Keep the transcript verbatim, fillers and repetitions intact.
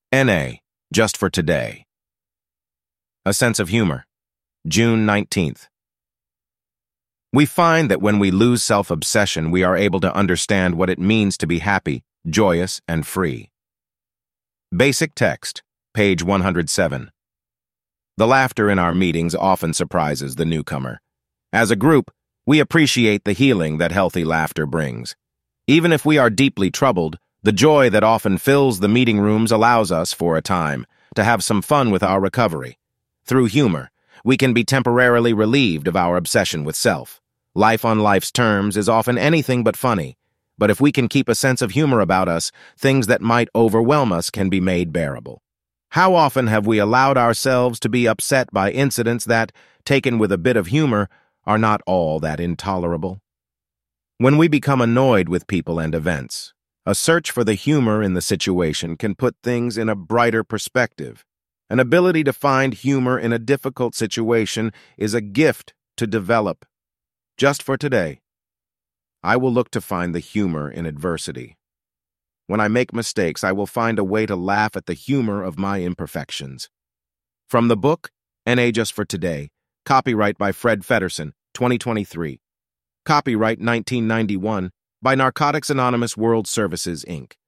N A, just for today. A sense of humor. June nineteenth. We find that when we lose self-obsession, we are able to understand what it means to be happy, joyous, and free. Basic text, page one hundred seven. The laughter in our meetings often surprises the newcomer. As a group, we appreciate the healing that healthy laughter brings. Even if we are deeply troubled, the joy that often fills the meeting rooms allows us, for a time, to have some fun with our recovery. Through humor, we can be temporarily relieved of our obsession with self. Life on life's terms is often anything but funny, but if we can keep a sense of humor about us, things that might overwhelm us can be made bearable. How often have we allowed ourselves to be upset by incidents that, taken with a bit of humor, are not all that intolerable? When we become annoyed with people and events, a search for the humor in the situation can put things in a brighter perspective. An ability to find humor in a difficult situation is a gift to develop. Just for today, I will look to find the humor in adversity. When I make mistakes, I will find a way to laugh at the humor of my imperfections. From the book, N A Just for Today, copyright by Fred Feddersen, twenty twenty-three. Copyright nineteen ninety-one by Narcotics Anonymous World Services, Incorporated